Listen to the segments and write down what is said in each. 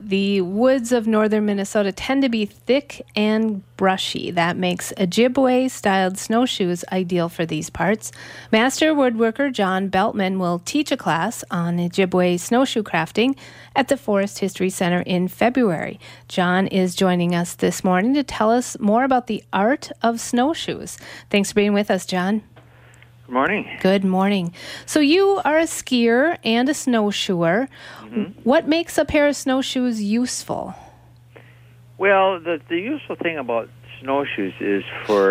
The woods of northern Minnesota tend to be thick and brushy. That makes Ojibwe-styled snowshoes ideal for these parts. Master woodworker John Beltman will teach a class on Ojibwe snowshoe crafting at the Forest History Center in February. John is joining us this morning to tell us more about the art of snowshoes. Thanks for being with us, John. Good morning. Good morning. So you are a skier and a snowshoer. Mm-hmm. What makes a pair of snowshoes useful? Well, the useful thing about snowshoes is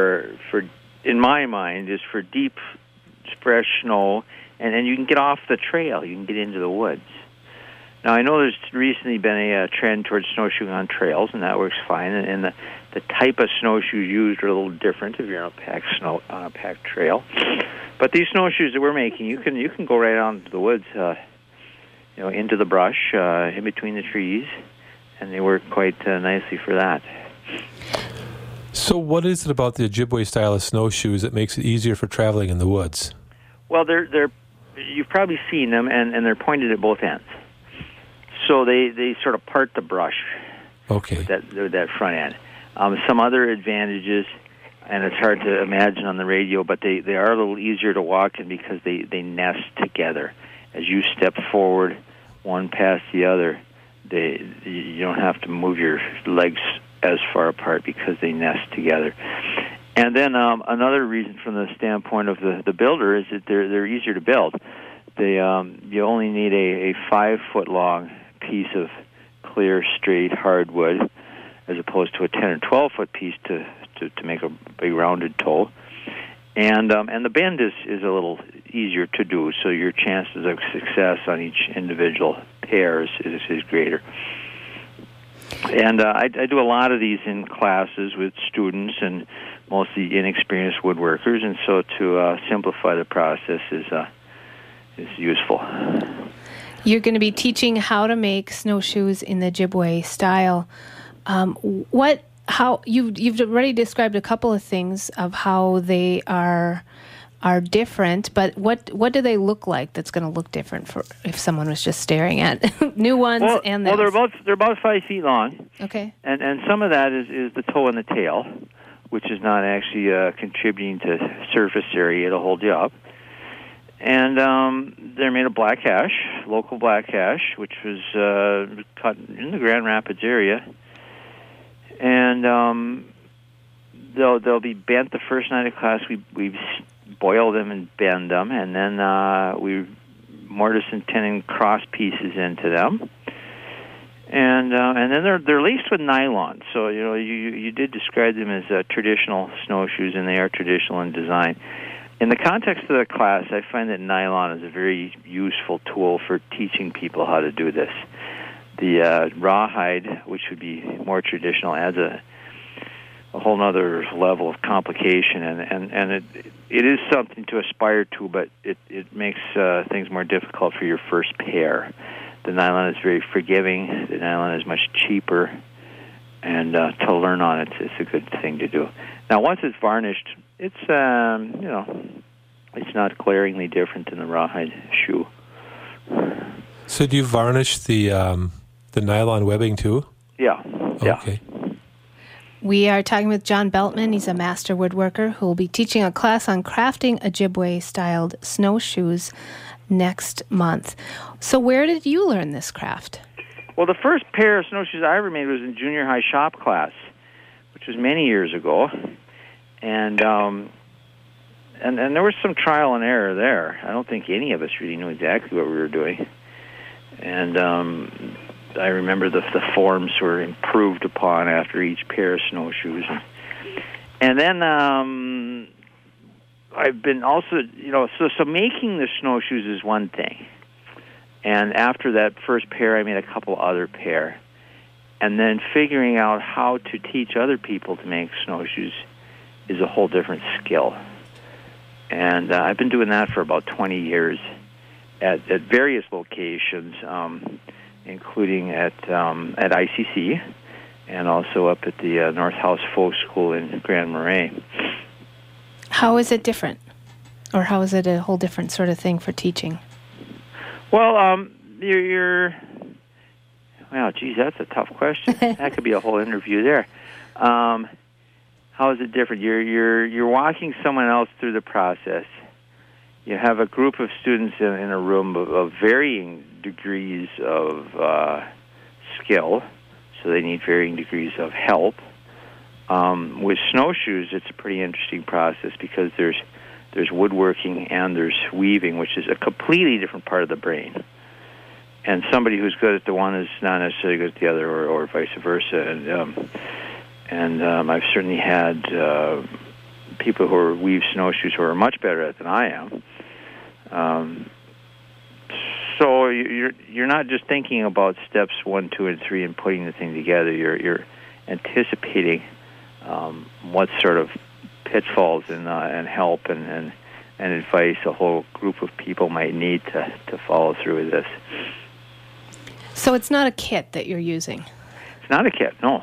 in my mind, is for deep, fresh snow, and you can get off the trail. You can get into the woods. Now, I know there's recently been a trend towards snowshoeing on trails, and that works fine. And the type of snowshoes used are a little different if you're on a packed trail. But these snowshoes that we're making, you can go right out into the woods, into the brush, in between the trees, and they work quite nicely for that. So, what is it about the Ojibwe style of snowshoes that makes it easier for traveling in the woods? Well, they're you've probably seen them, and they're pointed at both ends. So they sort of part the brush. Okay. With that front end. Some other advantages, and it's hard to imagine on the radio, but they are a little easier to walk in because they nest together. As you step forward, one past the other, you don't have to move your legs as far apart because they nest together. And then another reason from the standpoint of the builder is that they're easier to build. You only need a 5-foot long piece of clear, straight hardwood, as opposed to a 10 or 12-foot piece to make a big rounded toe. And the bend is a little easier to do, so your chances of success on each individual pair is greater. And I do a lot of these in classes with students and mostly inexperienced woodworkers, and so to simplify the process is useful. You're going to be teaching how to make snowshoes in the Ojibwe style. You've already described a couple of things of how they are different, but what do they look like that's going to look different for if someone was just staring at new ones? Well, they're about 5 feet long. Okay. And some of that is the toe and the tail, which is not actually contributing to surface area. It'll hold you up. And they're made of black ash, local black ash, which was cut in the Grand Rapids area. And they'll be bent the first night of class. We boil them and bend them, and then we mortise and tenon cross pieces into them. And then they're laced with nylon. So you did describe them as traditional snowshoes, and they are traditional in design. In the context of the class, I find that nylon is a very useful tool for teaching people how to do this. The rawhide, which would be more traditional, adds a whole other level of complication, and it is something to aspire to, but it makes things more difficult for your first pair. The nylon is very forgiving. The nylon is much cheaper, and to learn on it's a good thing to do. Now, once it's varnished, it's it's not glaringly different than the rawhide shoe. So do you varnish the nylon webbing too? Yeah. Okay. We are talking with John Beltman. He's a master woodworker who will be teaching a class on crafting Ojibwe-styled snowshoes next month. So where did you learn this craft? Well, the first pair of snowshoes I ever made was in junior high shop class, which was many years ago. And there was some trial and error there. I don't think any of us really knew exactly what we were doing. And I remember the forms were improved upon after each pair of snowshoes. And then I've been also, so making the snowshoes is one thing. And after that first pair, I made a couple other pair. And then figuring out how to teach other people to make snowshoes is a whole different skill. And I've been doing that for about 20 years at various locations, including at ICC and also up at the North House Folk School in Grand Marais. How is it different? Or how is it a whole different sort of thing for teaching? Well, you're Well, geez, that's a tough question. That could be a whole interview there. How is it different? You're walking someone else through the process. You have a group of students in a room of varying degrees of skill, so they need varying degrees of help. With snowshoes, it's a pretty interesting process because there's woodworking and there's weaving, which is a completely different part of the brain. And somebody who's good at the one is not necessarily good at the other, or vice versa. And I've certainly had people who weave snowshoes who are much better at it than I am. So you're not just thinking about steps 1, 2, and 3 and putting the thing together. You're anticipating what sort of pitfalls and help and advice a whole group of people might need to follow through with this. So it's not a kit that you're using? It's not a kit, no.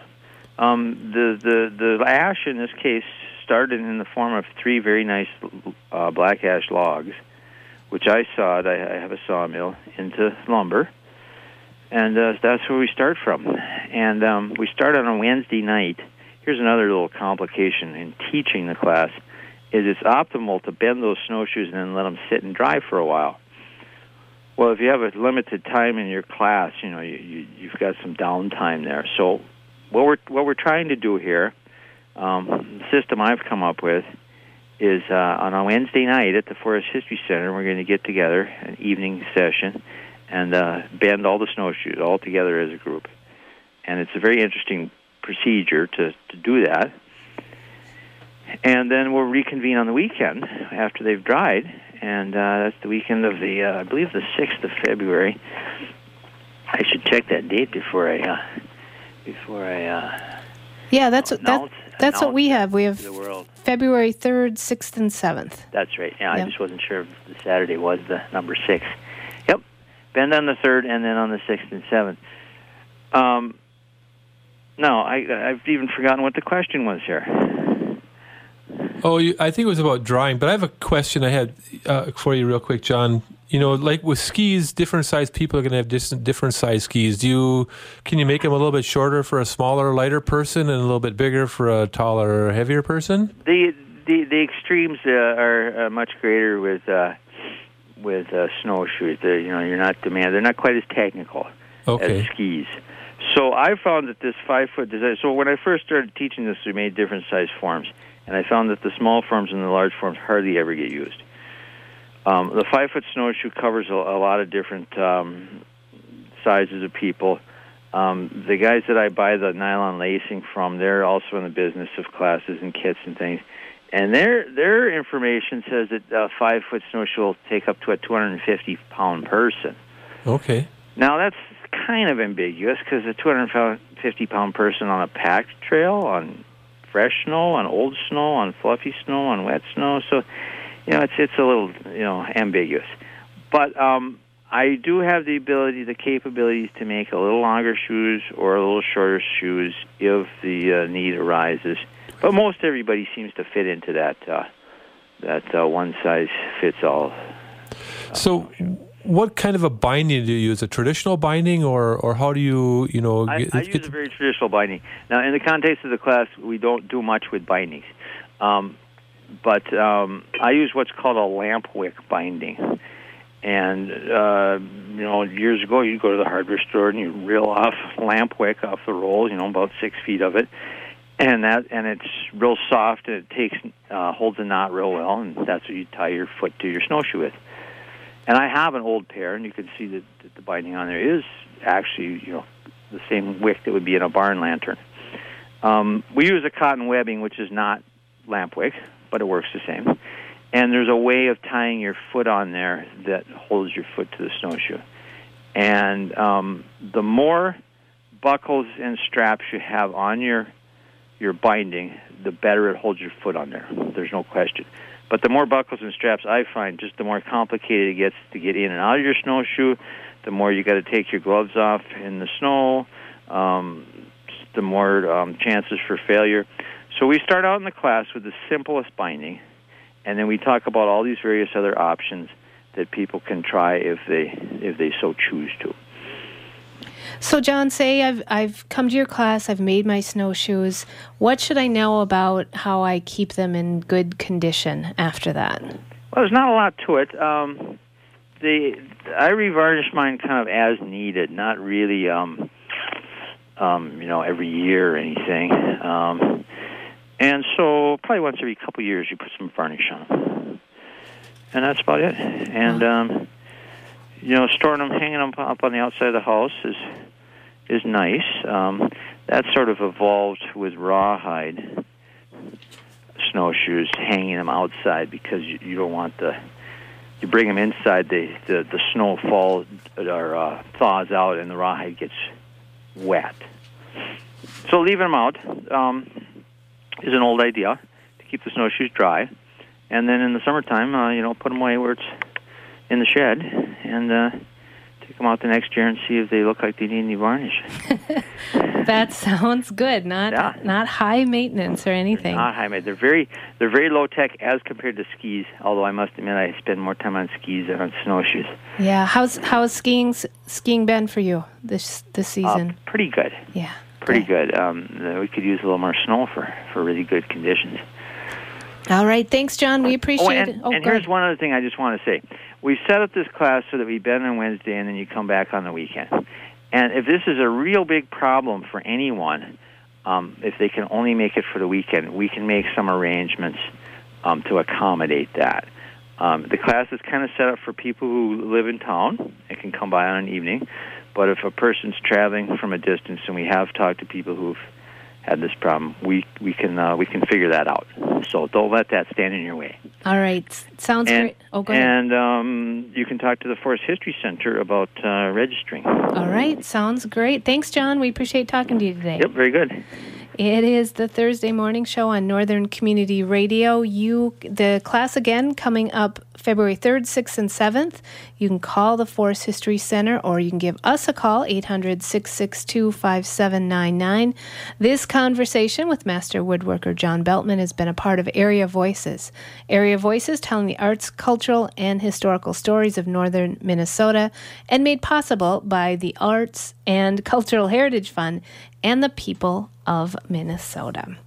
The ash in this case started in the form of 3 very nice black ash logs, which I sawed. I have a sawmill into lumber, and that's where we start from. And we start on a Wednesday night. Here's another little complication in teaching the class: is it's optimal to bend those snowshoes and then let them sit and dry for a while. Well, if you have a limited time in your class, you've got some downtime there. So what we're trying to do here, the system I've come up with, is on a Wednesday night at the Forest History Center, we're going to get together, an evening session, and bend all the snowshoes all together as a group. And it's a very interesting procedure to do that. And then we'll reconvene on the weekend after they've dried, and that's the weekend of I believe the 6th of February. I should check that date before I Yeah, that's what we have. We have February 3rd, 6th, and 7th. That's right. Yeah, yep. I just wasn't sure if the Saturday was the number 6. Yep. Bend on the 3rd and then on the 6th and 7th. No, I've even forgotten what the question was here. Oh, I think it was about drying, but I have a question I had for you real quick, John. Like with skis, different sized people are going to have different sized skis. Can you make them a little bit shorter for a smaller, lighter person and a little bit bigger for a taller, heavier person? The extremes are much greater with snowshoes. You're not demanding. They're not quite as technical as skis. So I found that this 5-foot design. So when I first started teaching this, we made different size forms, and I found that the small forms and the large forms hardly ever get used. The 5-foot snowshoe covers a lot of different sizes of people. The guys that I buy the nylon lacing from, they're also in the business of classes and kits and things. And their information says that a 5-foot snowshoe will take up to a 250-pound person. Okay. Now, that's kind of ambiguous because a 250-pound person on a packed trail, on fresh snow, on old snow, on fluffy snow, on wet snow. So, it's a little, ambiguous. But I do have the capabilities to make a little longer shoes or a little shorter shoes if the need arises. But most everybody seems to fit into that one-size-fits-all. So what kind of a binding do you use? A traditional binding, or how do you, I use a very traditional binding. Now, in the context of the class, we don't do much with bindings. But I use what's called a lamp wick binding. And, years ago, you'd go to the hardware store and you'd reel off lamp wick off the roll, about 6 feet of it. And it's real soft, and it holds a knot real well, and that's what you tie your foot to your snowshoe with. And I have an old pair, and you can see that the binding on there is actually, the same wick that would be in a barn lantern. We use a cotton webbing, which is not lamp wick, but it works the same. And there's a way of tying your foot on there that holds your foot to the snowshoe. And the more buckles and straps you have on your binding, the better it holds your foot on there. There's no question. But the more buckles and straps, I find, just the more complicated it gets to get in and out of your snowshoe, the more you got to take your gloves off in the snow, the more chances for failure. So we start out in the class with the simplest binding, and then we talk about all these various other options that people can try if they so choose to. So, John, say I've come to your class, I've made my snowshoes. What should I know about how I keep them in good condition after that? Well, there's not a lot to it. I revarnish mine kind of as needed, not really, every year or anything. And so probably once every couple of years you put some varnish on them. And that's about it. And, storing them, hanging them up on the outside of the house is nice. That sort of evolved with rawhide snowshoes, hanging them outside because you don't want you bring them inside, the snow falls or thaws out and the rawhide gets wet. So leaving them out is an old idea to keep the snowshoes dry. And then in the summertime, put them away where it's in the shed and take them out the next year and see if they look like they need any varnish. That sounds good. Not high maintenance or anything. Not high maintenance. They're very low tech as compared to skis. Although I must admit I spend more time on skis than on snowshoes. Yeah. How's skiing been for you this season? Pretty good. Yeah. Pretty good. We could use a little more snow for really good conditions. All right. Thanks, John. We appreciate it. And here's one other thing I just want to say. We set up this class so that we bend on Wednesday and then you come back on the weekend. And if this is a real big problem for anyone, if they can only make it for the weekend, we can make some arrangements to accommodate that. The class is kind of set up for people who live in town and can come by on an evening. But if a person's traveling from a distance, and we have talked to people who've had this problem, we can figure that out. So don't let that stand in your way. All right. Sounds great. Oh, go ahead. And you can talk to the Forest History Center about registering. All right. Sounds great. Thanks, John. We appreciate talking to you today. Yep, very good. It is the Thursday morning show on Northern Community Radio. The class again coming up February 3rd, 6th, and 7th. You can call the Forest History Center or you can give us a call, 800-662-5799. This conversation with Master Woodworker John Beltman has been a part of Area Voices. Area Voices telling the arts, cultural, and historical stories of northern Minnesota and made possible by the Arts and Cultural Heritage Fund and the people of Minnesota.